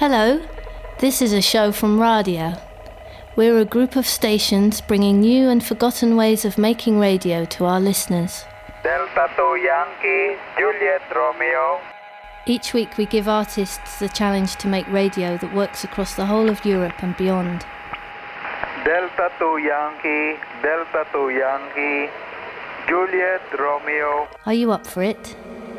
Hello, this is a show from Radio. We're a group of stations bringing new and forgotten ways of making radio to our listeners. Delta 2 Yankee, Juliet Romeo. Each week we give artists the challenge to make radio that works across the whole of Europe and beyond. Delta 2 Yankee, Delta 2 Yankee, Juliet Romeo. Are you up for it?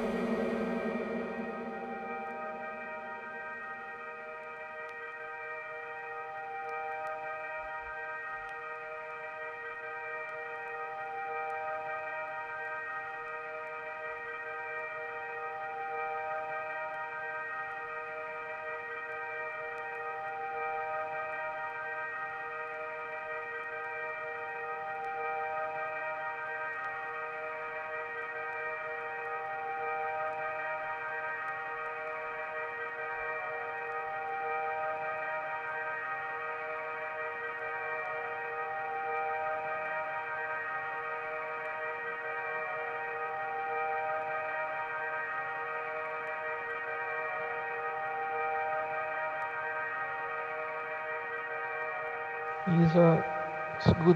It's good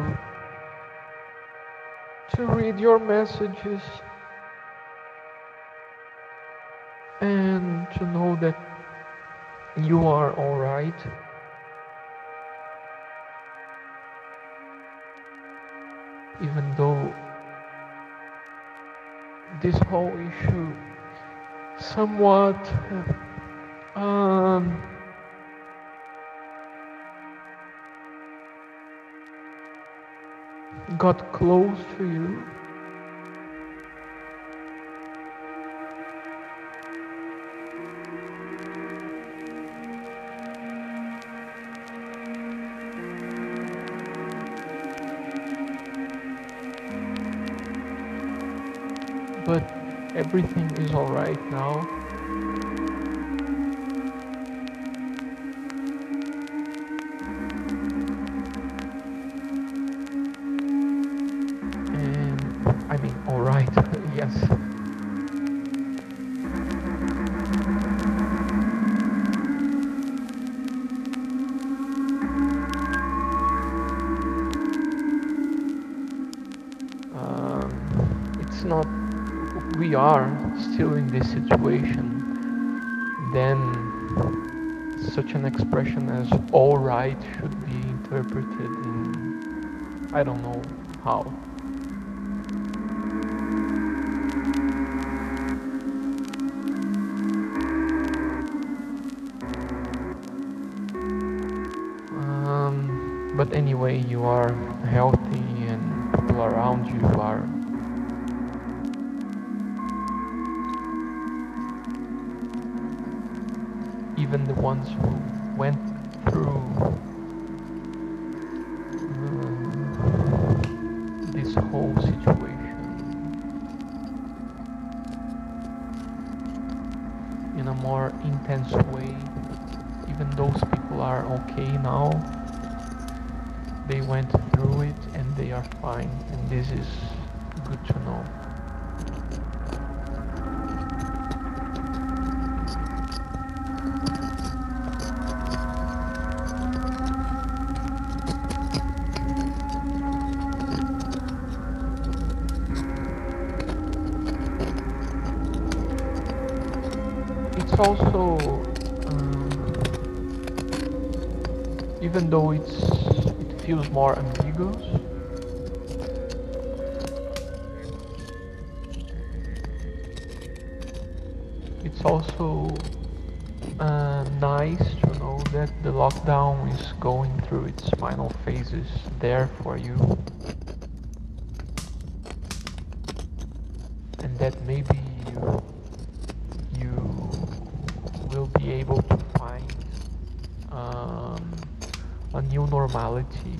to read your messages and to know that you are all right. Even though this whole issue somewhat got close to you. But everything is all right now. Alright, yes. It's not, we are still in this situation, then such an expression as alright should be interpreted in, I don't know how. But anyway, you are healthy and people around you are even the ones who went through this whole situation in a more intense way. Even those people are okay now. They went through it and they are fine, and this is good to know. It's also, even though it feels more ambiguous, it's also nice to know that the lockdown is going through its final phases there for you, and that maybe you will be able to find a new normality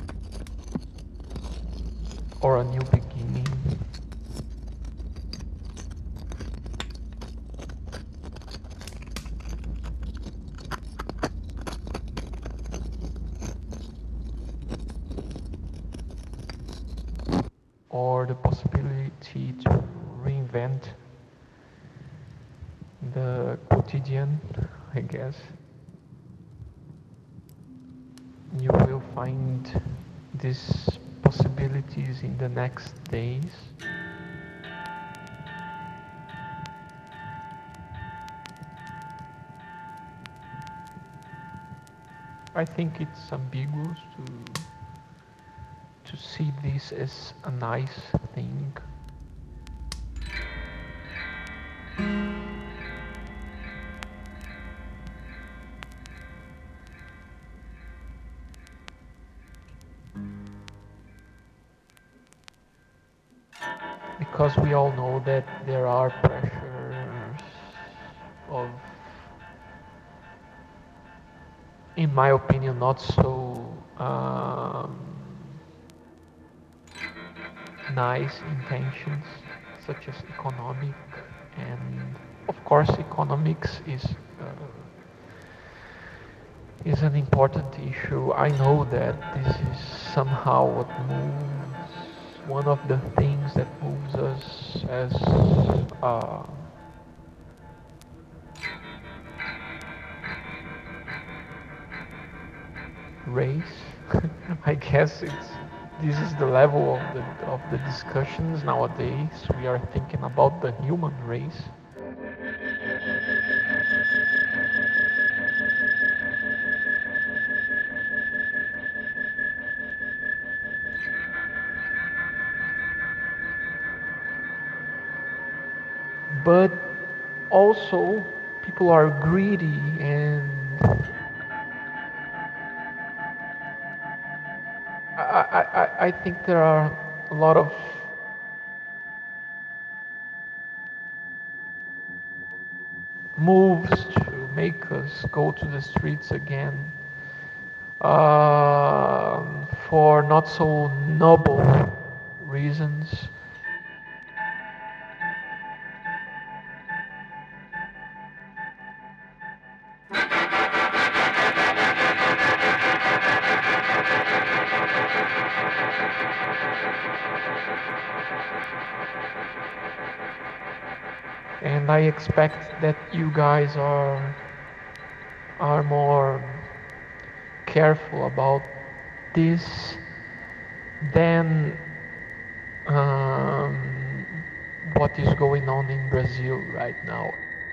or a new beginning. Or the possibility to reinvent the quotidian I guess. You will find these possibilities in the next days. I think it's ambiguous to see this as a nice thing. Because we all know that there are pressures of, in my opinion, not so nice intentions, such as economic, and of course economics is an important issue. I know that this is somehow what moves, one of the things that moves us as race. I guess this is the level of the discussions nowadays. We are thinking about the human race. But also people are greedy, and I think there are a lot of moves to make us go to the streets again for not so noble reasons. And I expect that you guys are more careful about this than what is going on in Brazil right now.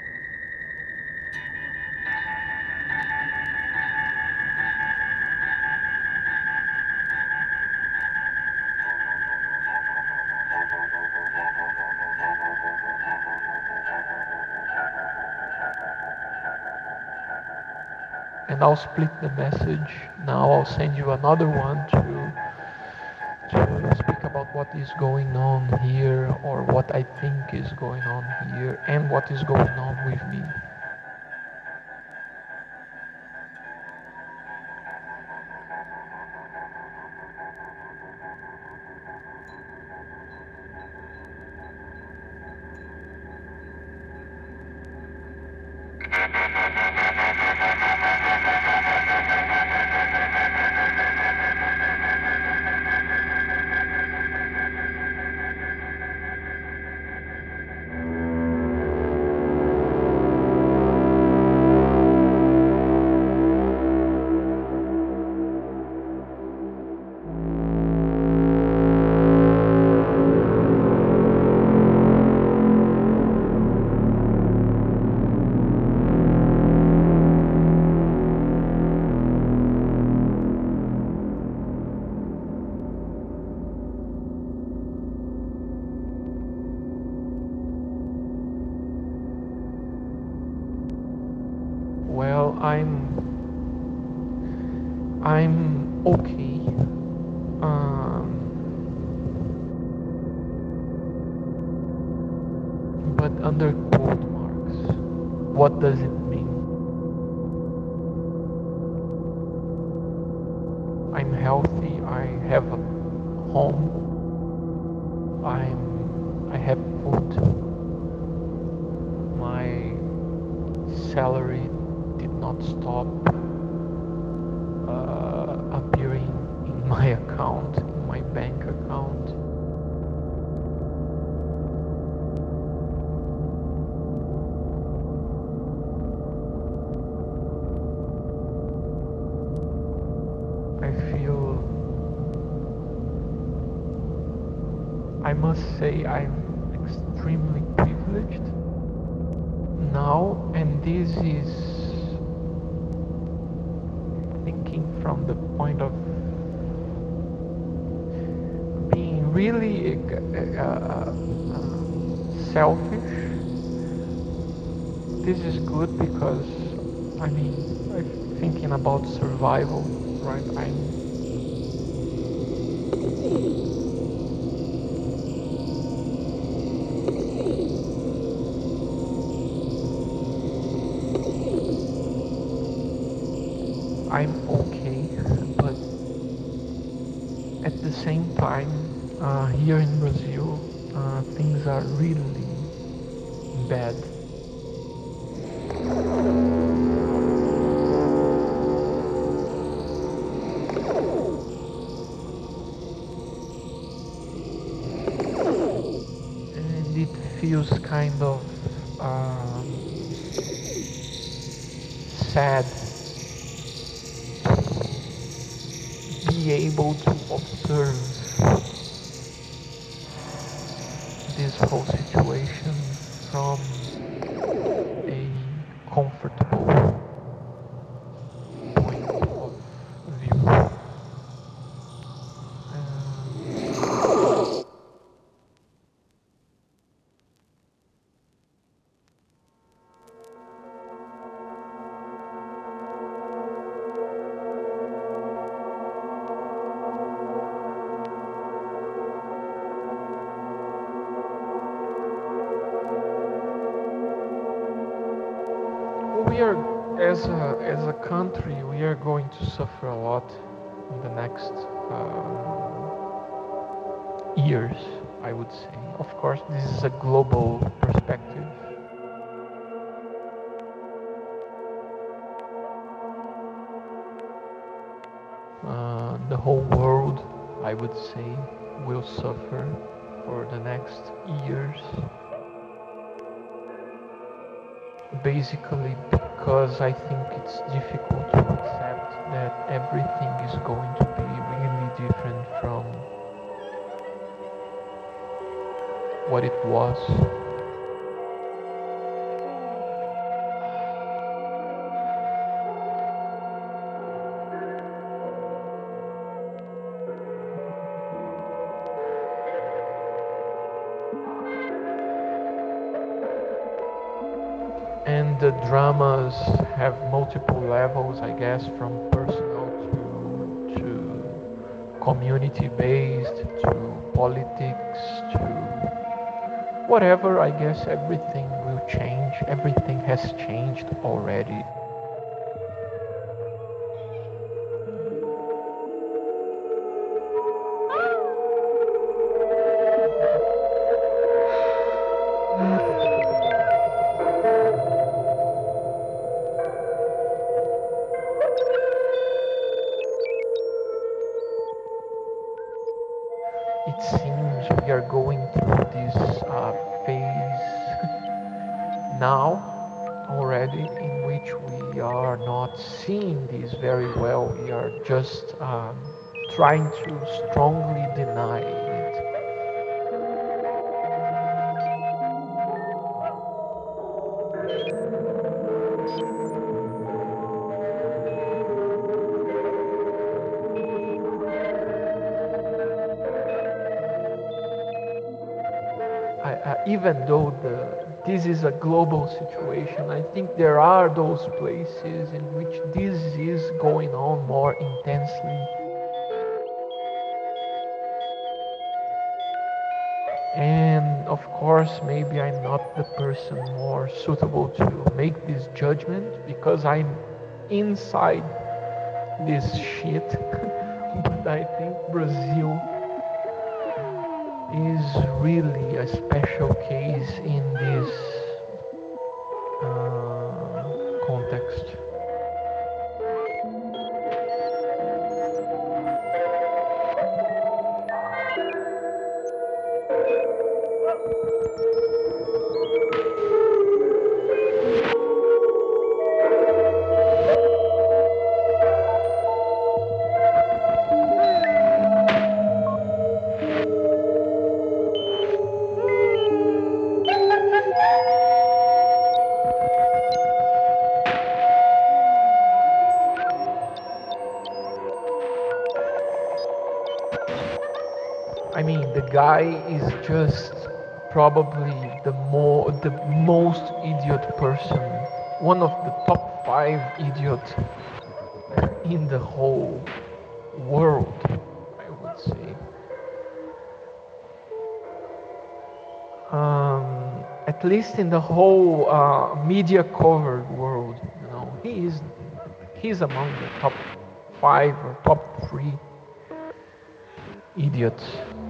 And I'll split the message. Now I'll send you another one to speak about what is going on here, or what I think is going on here, and what is going on with me. Well, I'm okay. But under quote marks, what does it mean? I'm healthy. I have a home. I have food. My salary did not stop appearing in my account, in my bank account. I must say I'm extremely privileged now, and this is thinking from the point of being really selfish. This is good because I'm thinking about survival, right? I'm okay, but at the same time, here in Brazil, things are really bad. And it feels kind of sad to be able to observe this whole situation from a comfortable point of view. We are, as a country, we are going to suffer a lot in the next years, I would say. Of course, this is a global perspective. The whole world, I would say, will suffer for the next years. Basically because I think it's difficult to accept that everything is going to be really different from what it was. And the dramas have multiple levels, I guess, from personal to community-based, to politics, to whatever. I guess everything will change. Everything has changed already. It seems we are going through this phase now already, in which we are not seeing this very well. We are just trying to strongly deny it. Even though this is a global situation, I think there are those places in which this is going on more intensely. And of course, maybe I'm not the person more suitable to make this judgment because I'm inside this shit. But I think Brazil is really a special case in this context. I mean, the guy is just probably the most idiot person, one of the top 5 idiots in the whole world, I would say. At least in the whole media covered world, he's among the top 5 or top 3 idiots.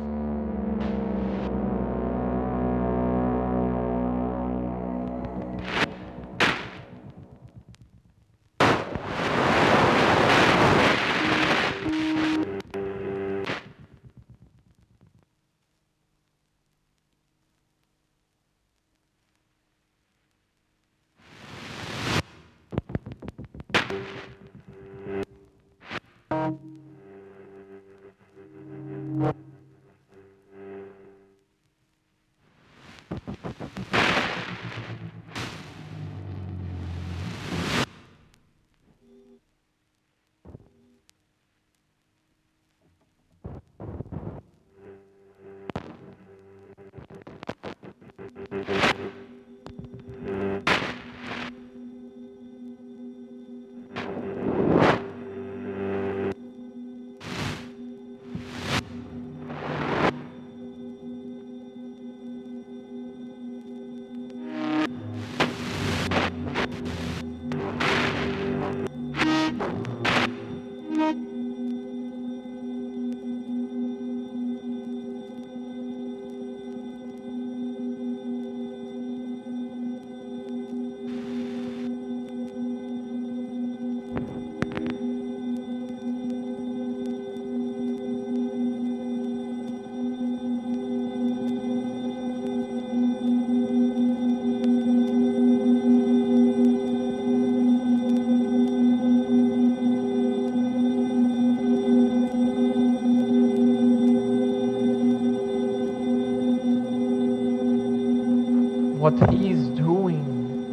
What he's doing,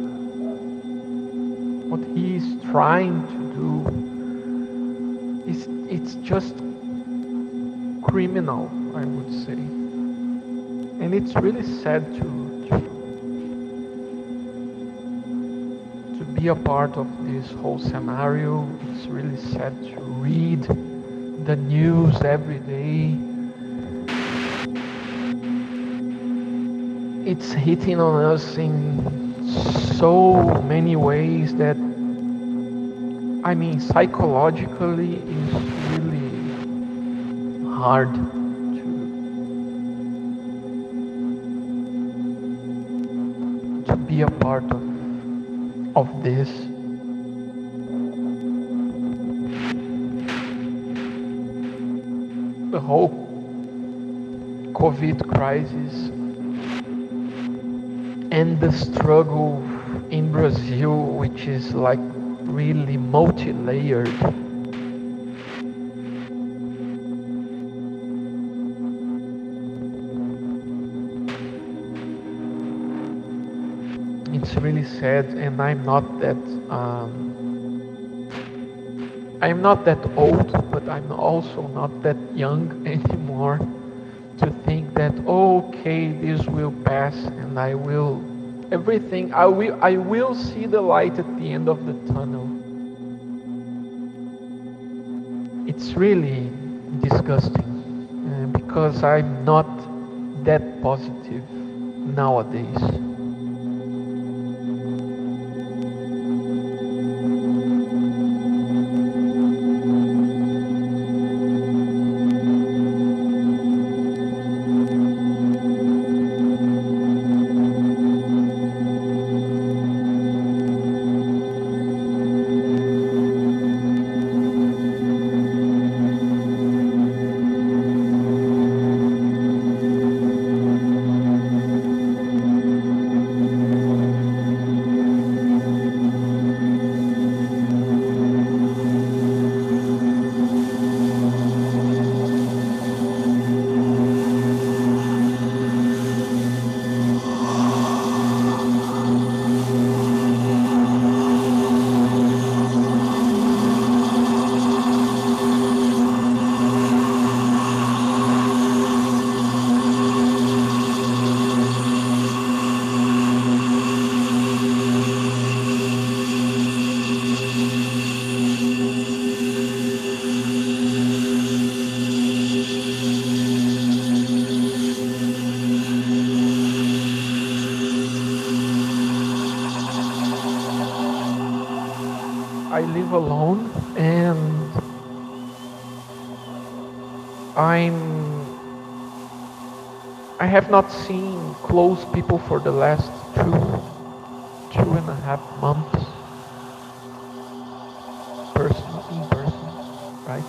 what he's trying to do, it's just criminal, I would say. And it's really sad to be a part of this whole scenario. It's really sad to read the news every day. It's hitting on us in so many ways that, I mean, psychologically it's really hard to be a part of this. The whole COVID crisis and the struggle in Brazil, which is like really multi-layered. It's really sad, and I'm not that old, but I'm also not that young anymore to think that, okay, this will pass and I will see the light at the end of the tunnel. It's really disgusting because I'm not that positive nowadays. live alone, and I have not seen close people for the last 2.5 months, in person, right?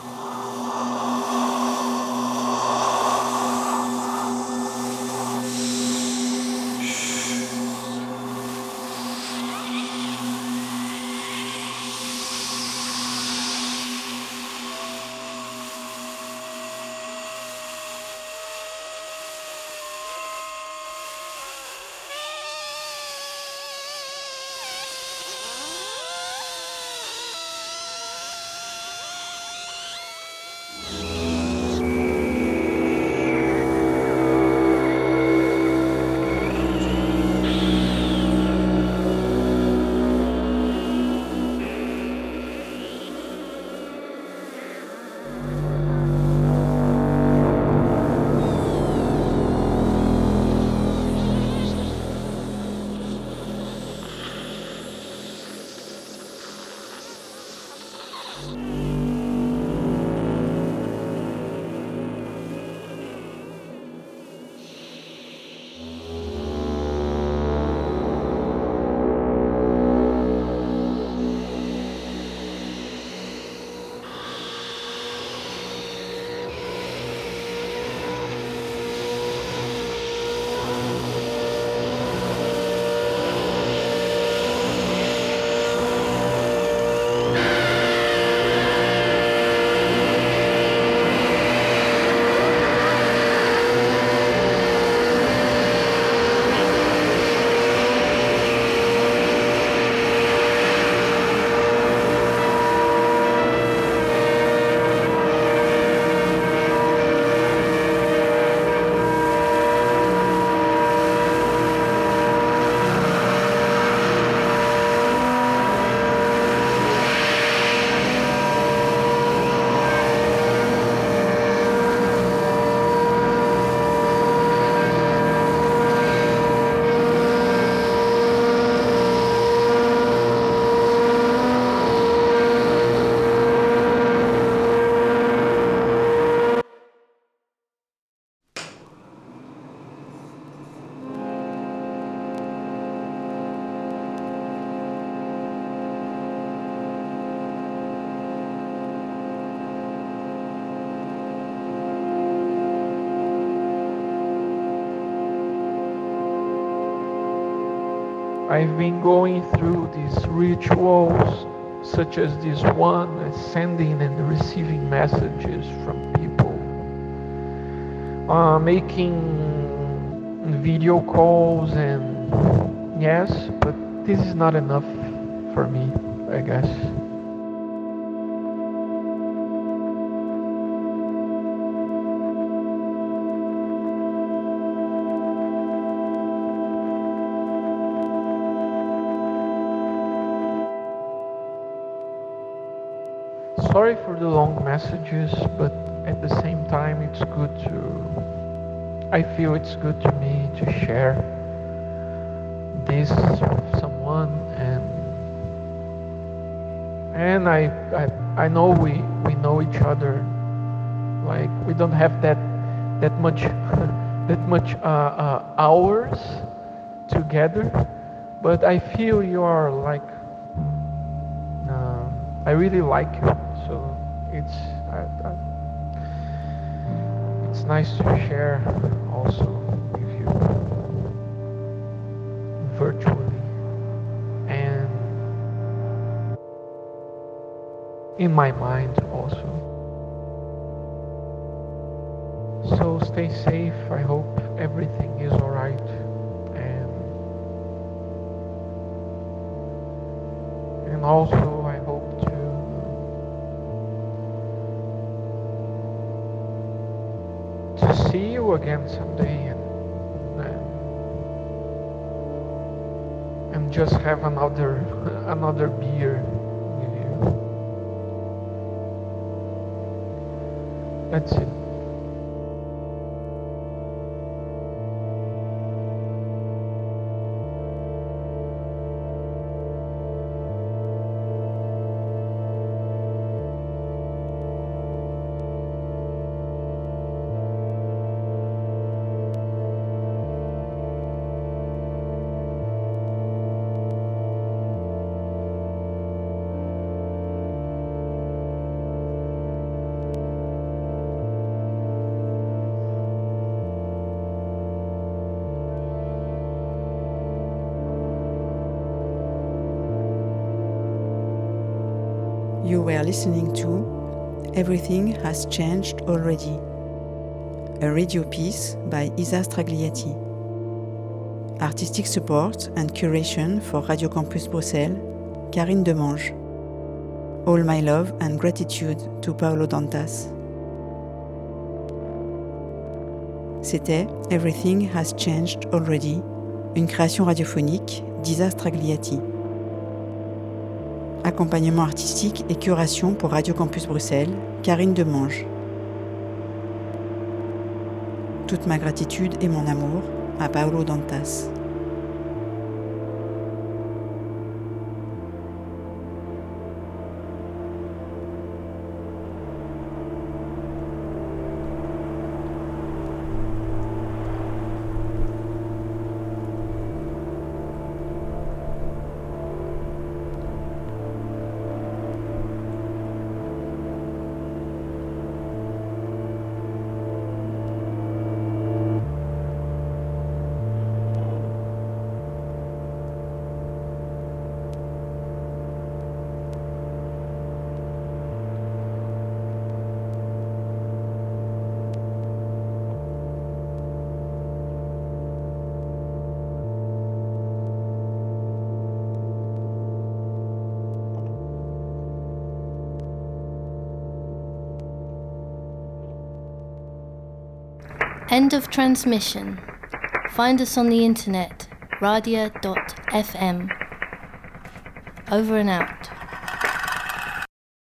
I've been going through these rituals, such as this one, sending and receiving messages from people, making video calls, and yes, but this is not enough for me, I guess. Sorry for the long messages, but at the same time, I feel it's good to me to share this with someone, and I know we know each other, like we don't have that much that much hours together, but I feel you are like I really like you, so it's it's nice to share also with you virtually and in my mind also. So stay safe. I hope everything is alright, and also I hope to see you again someday, and just have another beer with you. That's it. You were listening to Everything Has Changed Already, a radio piece by Isa Stragliati. Artistic support and curation for Radio Campus Bruxelles, Karine Demange. All my love and gratitude to Paolo Dantas. C'était Everything Has Changed Already, une création radiophonique d'Isa Stragliati. Accompagnement artistique et curation pour Radio Campus Bruxelles, Karine Demange. Toute ma gratitude et mon amour à Paolo Dantas. End of transmission. Find us on the internet, radia.fm. Over and out.